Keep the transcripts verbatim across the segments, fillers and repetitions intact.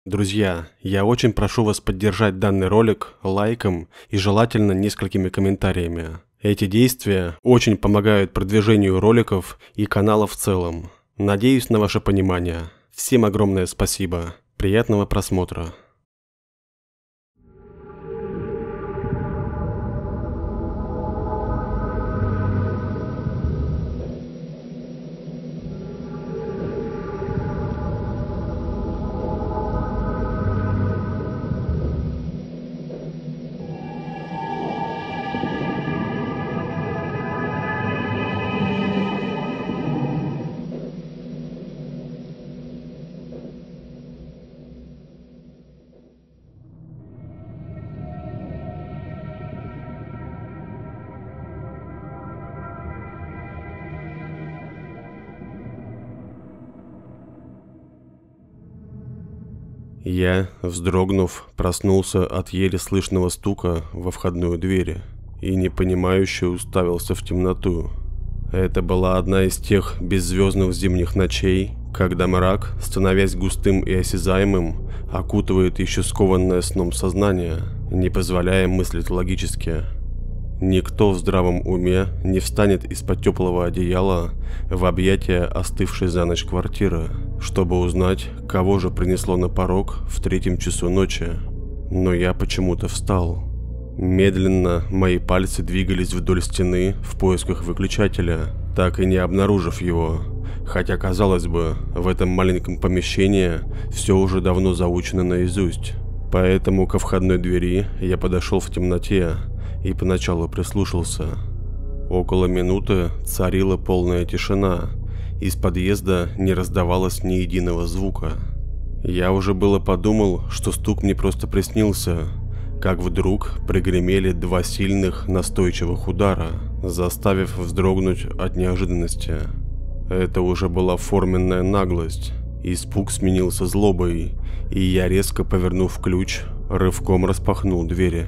Друзья, я очень прошу вас поддержать данный ролик лайком и желательно несколькими комментариями. Эти действия очень помогают продвижению роликов и канала в целом. Надеюсь на ваше понимание. Всем огромное спасибо. Приятного просмотра. Я, вздрогнув, проснулся от еле слышного стука во входную дверь и непонимающе уставился в темноту. Это была одна из тех беззвездных зимних ночей, когда мрак, становясь густым и осязаемым, окутывает еще скованное сном сознание, не позволяя мыслить логически. Никто в здравом уме не встанет из-под теплого одеяла в объятия остывшей за ночь квартиры, чтобы узнать, кого же принесло на порог в третьем часу ночи. Но я почему-то встал. Медленно мои пальцы двигались вдоль стены в поисках выключателя, так и не обнаружив его. Хотя, казалось бы, в этом маленьком помещении все уже давно заучено наизусть. Поэтому ко входной двери я подошел в темноте и поначалу прислушался. Около минуты царила полная тишина, из подъезда не раздавалось ни единого звука. Я уже было подумал, что стук мне просто приснился, как вдруг пригремели два сильных настойчивых удара, заставив вздрогнуть от неожиданности. Это уже была форменная наглость. Испуг сменился злобой, и я, резко повернув ключ, рывком распахнул двери.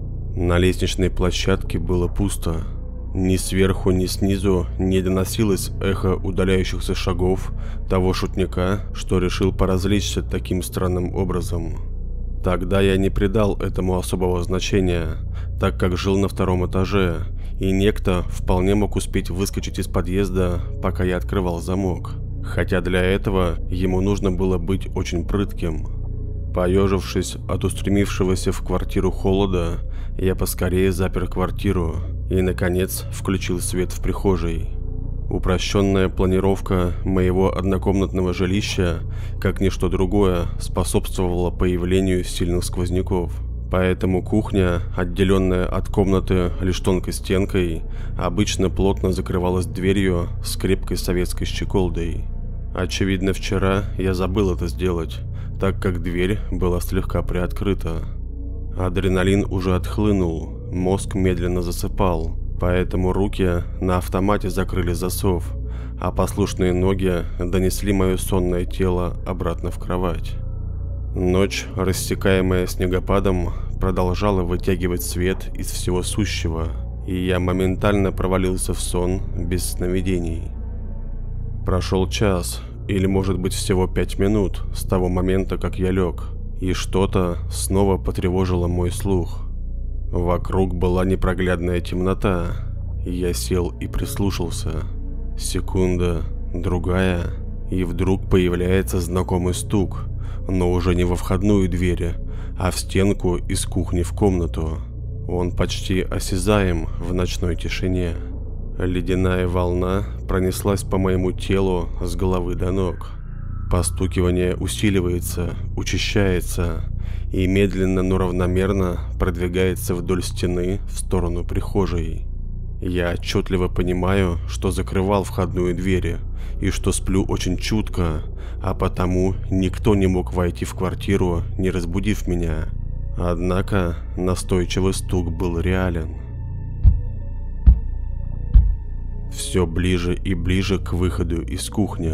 На лестничной площадке было пусто. Ни сверху, ни снизу не доносилось эхо удаляющихся шагов того шутника, что решил поразвлечься таким странным образом. Тогда я не придал этому особого значения, так как жил на втором этаже, и некто вполне мог успеть выскочить из подъезда, пока я открывал замок. Хотя для этого ему нужно было быть очень прытким. Поежившись от устремившегося в квартиру холода, я поскорее запер квартиру и, наконец, включил свет в прихожей. Упрощенная планировка моего однокомнатного жилища, как ничто другое, способствовала появлению сильных сквозняков. Поэтому кухня, отделенная от комнаты лишь тонкой стенкой, обычно плотно закрывалась дверью с крепкой советской щеколдой. Очевидно, вчера я забыл это сделать, так как дверь была слегка приоткрыта. Адреналин уже отхлынул, мозг медленно засыпал, поэтому руки на автомате закрыли засов, а послушные ноги донесли мое сонное тело обратно в кровать. Ночь, рассекаемая снегопадом, продолжала вытягивать свет из всего сущего, и я моментально провалился в сон без сновидений. Прошел час, или может быть всего пять минут с того момента, как я лег, и что-то снова потревожило мой слух. Вокруг была непроглядная темнота, и я сел и прислушался. Секунда, другая, и вдруг появляется знакомый стук, но уже не во входную дверь, а в стенку из кухни в комнату. Он почти осязаем в ночной тишине. Ледяная волна пронеслась по моему телу с головы до ног. Постукивание усиливается, учащается и медленно, но равномерно продвигается вдоль стены в сторону прихожей. Я отчетливо понимаю, что закрывал входную дверь и что сплю очень чутко, а потому никто не мог войти в квартиру, не разбудив меня. Однако настойчивый стук был реален. Все ближе и ближе к выходу из кухни.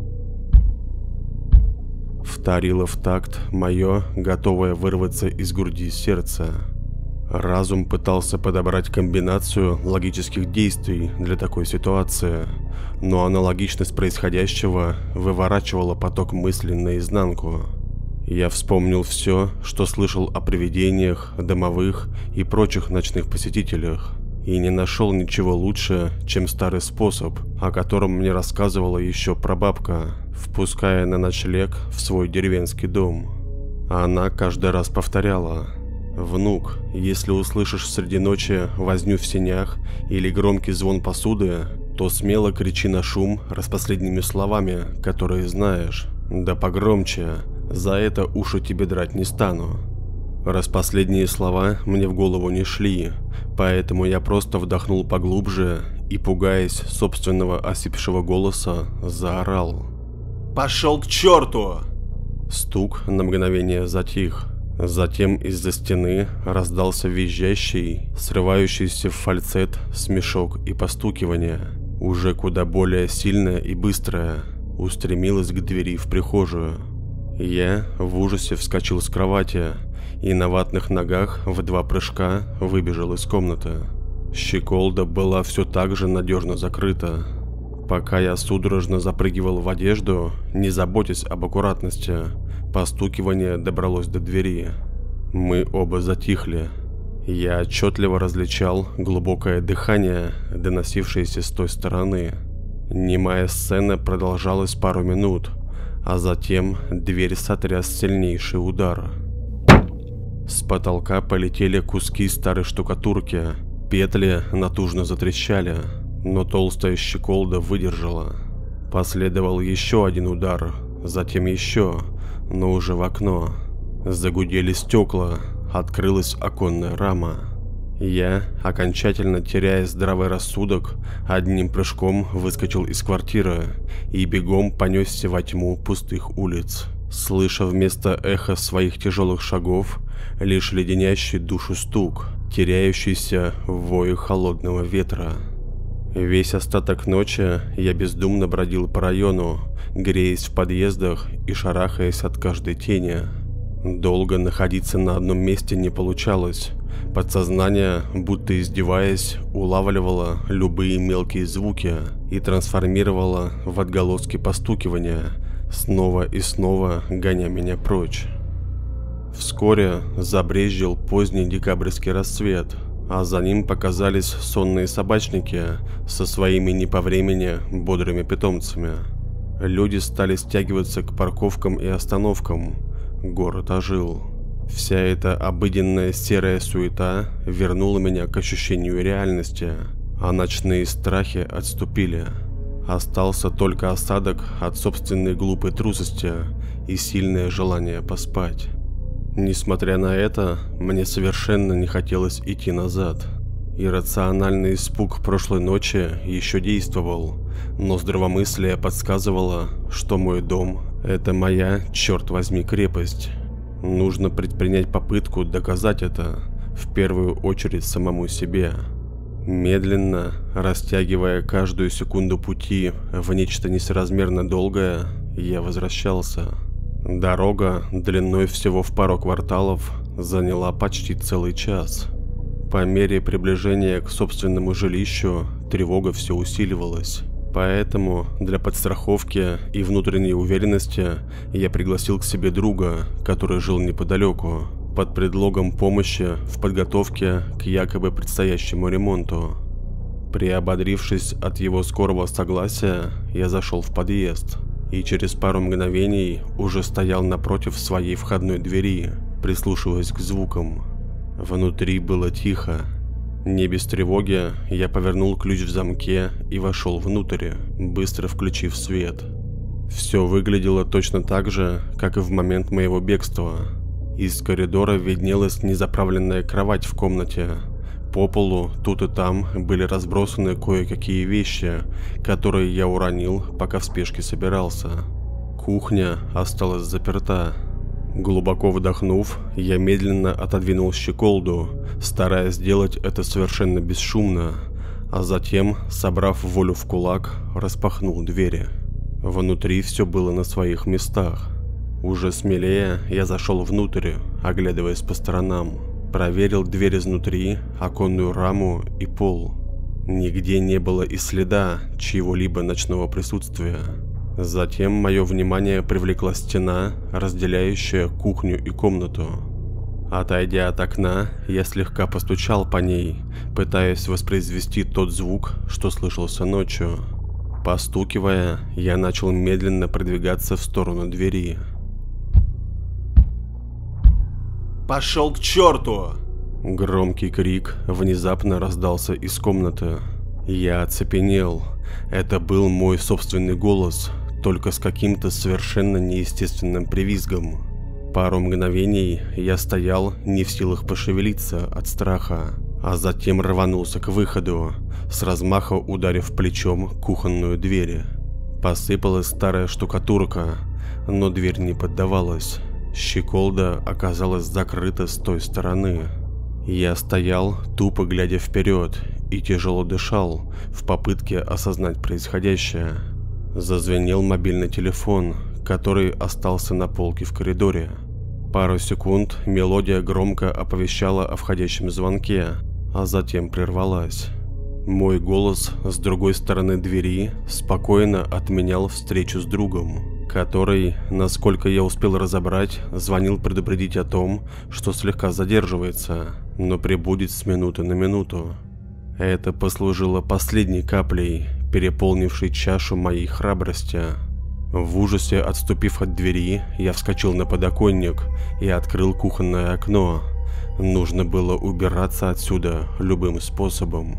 Вторило в такт мое, готовое вырваться из груди сердце. Разум пытался подобрать комбинацию логических действий для такой ситуации, но аналогичность происходящего выворачивала поток мыслей наизнанку. Я вспомнил все, что слышал о привидениях, домовых и прочих ночных посетителях, и не нашел ничего лучше, чем старый способ, о котором мне рассказывала еще прабабка, впуская на ночлег в свой деревенский дом. Она каждый раз повторяла: «Внук, если услышишь среди ночи возню в сенях или громкий звон посуды, то смело кричи на шум распоследними словами, которые знаешь, да погромче, за это уши тебе драть не стану». Распоследние слова мне в голову не шли, поэтому я просто вдохнул поглубже и, пугаясь собственного осипшего голоса, заорал: «Пошел к черту!» Стук на мгновение затих. Затем из-за стены раздался визжащий, срывающийся в фальцет смешок и постукивание, уже куда более сильное и быстрое, устремилось к двери в прихожую. Я в ужасе вскочил с кровати и на ватных ногах в два прыжка выбежал из комнаты. Щеколда была все так же надежно закрыта. Пока я судорожно запрыгивал в одежду, не заботясь об аккуратности, постукивание добралось до двери. Мы оба затихли. Я отчетливо различал глубокое дыхание, доносившееся с той стороны. Немая сцена продолжалась пару минут, а затем дверь сотряс сильнейший удар. С потолка полетели куски старой штукатурки, петли натужно затрещали, но толстая щеколда выдержала. Последовал еще один удар, затем еще, но уже в окно. Загудели стекла, открылась оконная рама. Я, окончательно теряя здравый рассудок, одним прыжком выскочил из квартиры и бегом понесся во тьму пустых улиц, слыша вместо эха своих тяжелых шагов лишь леденящий душу стук, теряющийся в вое холодного ветра. Весь остаток ночи я бездумно бродил по району, греясь в подъездах и шарахаясь от каждой тени. Долго находиться на одном месте не получалось. Подсознание, будто издеваясь, улавливало любые мелкие звуки и трансформировало в отголоски постукивания, снова и снова гоня меня прочь. Вскоре забрезжил поздний декабрьский рассвет, а за ним показались сонные собачники со своими не по времени бодрыми питомцами. Люди стали стягиваться к парковкам и остановкам. Город ожил. Вся эта обыденная серая суета вернула меня к ощущению реальности, а ночные страхи отступили. Остался только осадок от собственной глупой трусости и сильное желание поспать. Несмотря на это, мне совершенно не хотелось идти назад. Иррациональный испуг прошлой ночи еще действовал, но здравомыслие подсказывало, что мой дом – это моя, черт возьми, крепость. Нужно предпринять попытку доказать это, в первую очередь самому себе. Медленно, растягивая каждую секунду пути в нечто несоразмерно долгое, я возвращался. Дорога, длиной всего в пару кварталов, заняла почти целый час. По мере приближения к собственному жилищу тревога все усиливалась. Поэтому для подстраховки и внутренней уверенности я пригласил к себе друга, который жил неподалеку, под предлогом помощи в подготовке к якобы предстоящему ремонту. Приободрившись от его скорого согласия, я зашел в подъезд и через пару мгновений уже стоял напротив своей входной двери, прислушиваясь к звукам. Внутри было тихо. Не без тревоги я повернул ключ в замке и вошел внутрь, быстро включив свет. Все выглядело точно так же, как и в момент моего бегства. Из коридора виднелась незаправленная кровать в комнате. По полу тут и там были разбросаны кое-какие вещи, которые я уронил, пока в спешке собирался. Кухня осталась заперта. Глубоко вдохнув, я медленно отодвинул щеколду, стараясь сделать это совершенно бесшумно, а затем, собрав волю в кулак, распахнул двери. Внутри все было на своих местах. Уже смелее я зашел внутрь, оглядываясь по сторонам. Проверил дверь изнутри, оконную раму и пол. Нигде не было и следа чьего-либо ночного присутствия. Затем мое внимание привлекла стена, разделяющая кухню и комнату. Отойдя от окна, я слегка постучал по ней, пытаясь воспроизвести тот звук, что слышался ночью. Постукивая, я начал медленно продвигаться в сторону двери. «Пошел к черту!» Громкий крик внезапно раздался из комнаты. Я оцепенел. Это был мой собственный голос, только с каким-то совершенно неестественным привизгом. Пару мгновений я стоял, не в силах пошевелиться от страха, а затем рванулся к выходу, с размаха ударив плечом кухонную дверь. Посыпалась старая штукатурка, но дверь не поддавалась. Щеколда оказалась закрыта с той стороны. Я стоял, тупо глядя вперед, и тяжело дышал в попытке осознать происходящее. Зазвенел мобильный телефон, который остался на полке в коридоре. Пару секунд мелодия громко оповещала о входящем звонке, а затем прервалась. Мой голос с другой стороны двери спокойно отменял встречу с другом, который, насколько я успел разобрать, звонил предупредить о том, что слегка задерживается, но прибудет с минуты на минуту. Это послужило последней каплей, переполнившей чашу моей храбрости. В ужасе отступив от двери, я вскочил на подоконник и открыл кухонное окно. Нужно было убираться отсюда любым способом.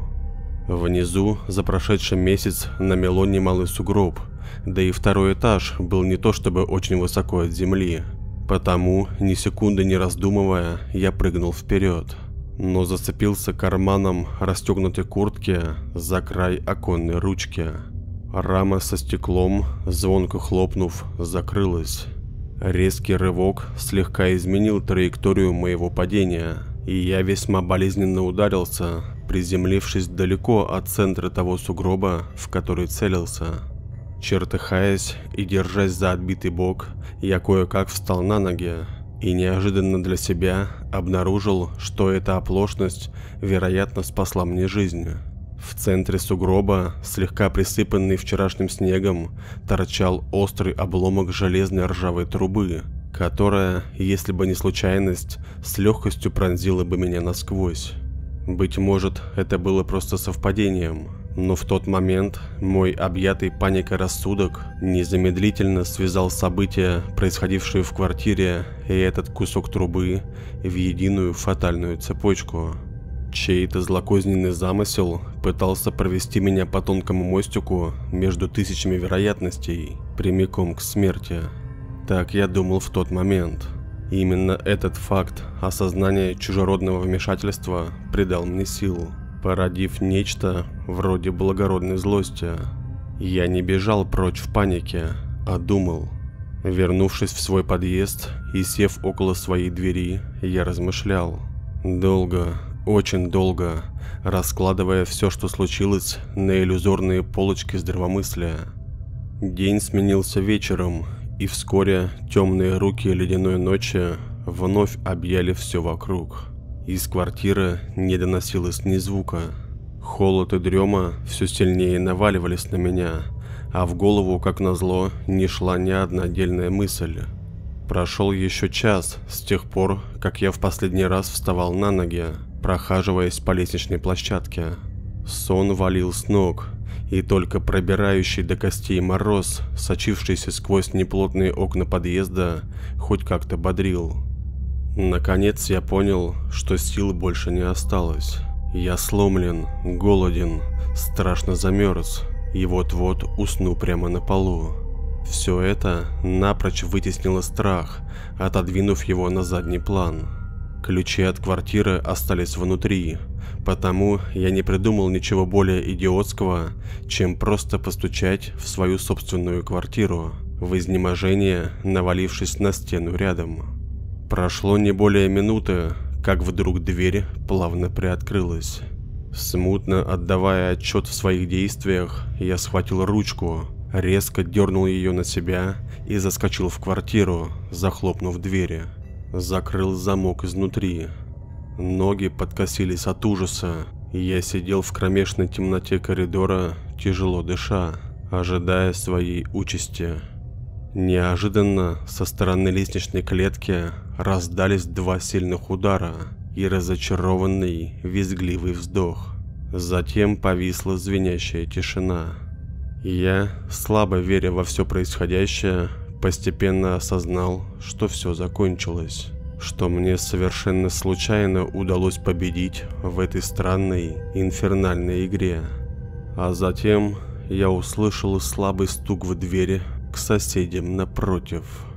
Внизу за прошедший месяц намело немалый сугроб, да и второй этаж был не то чтобы очень высоко от земли. Потому, ни секунды не раздумывая, я прыгнул вперед, но зацепился карманом расстегнутой куртки за край оконной ручки. Рама со стеклом, звонко хлопнув, закрылась. Резкий рывок слегка изменил траекторию моего падения, и я весьма болезненно ударился, приземлившись далеко от центра того сугроба, в который целился. Чертыхаясь и держась за отбитый бок, я кое-как встал на ноги и неожиданно для себя обнаружил, что эта оплошность, вероятно, спасла мне жизнь. В центре сугроба, слегка присыпанный вчерашним снегом, торчал острый обломок железной ржавой трубы, которая, если бы не случайность, с легкостью пронзила бы меня насквозь. Быть может, это было просто совпадением, но в тот момент мой объятый паникой рассудок незамедлительно связал события, происходившие в квартире, и этот кусок трубы в единую фатальную цепочку. Чей-то злокозненный замысел пытался провести меня по тонкому мостику между тысячами вероятностей, прямиком к смерти. Так я думал в тот момент. Именно этот факт осознания чужеродного вмешательства придал мне силу, породив нечто вроде благородной злости. Я не бежал прочь в панике, а думал. Вернувшись в свой подъезд и сев около своей двери, я размышлял. Долго, очень долго, раскладывая все, что случилось, на иллюзорные полочки здравомыслия. День сменился вечером, и вскоре темные руки ледяной ночи вновь объяли все вокруг. Из квартиры не доносилось ни звука. Холод и дрема все сильнее наваливались на меня, а в голову, как назло, не шла ни одна отдельная мысль. Прошел еще час с тех пор, как я в последний раз вставал на ноги, прохаживаясь по лестничной площадке. Сон валил с ног, и только пробирающий до костей мороз, сочившийся сквозь неплотные окна подъезда, хоть как-то бодрил. Наконец я понял, что сил больше не осталось. Я сломлен, голоден, страшно замерз, и вот-вот усну прямо на полу. Все это напрочь вытеснило страх, отодвинув его на задний план. Ключи от квартиры остались внутри, потому я не придумал ничего более идиотского, чем просто постучать в свою собственную квартиру, в изнеможении навалившись на стену рядом. Прошло не более минуты, как вдруг дверь плавно приоткрылась. Смутно отдавая отчет в своих действиях, я схватил ручку, резко дернул ее на себя и заскочил в квартиру, захлопнув двери. Закрыл замок изнутри. Ноги подкосились от ужаса, и я сидел в кромешной темноте коридора, тяжело дыша. ожидая своей участи. Неожиданно со стороны лестничной клетки раздались два сильных удара и разочарованный визгливый вздох. Затем повисла звенящая тишина. Я, слабо веря во все происходящее, постепенно осознал, что все закончилось, что мне совершенно случайно удалось победить в этой странной инфернальной игре. А затем я услышал слабый стук в двери к соседям напротив.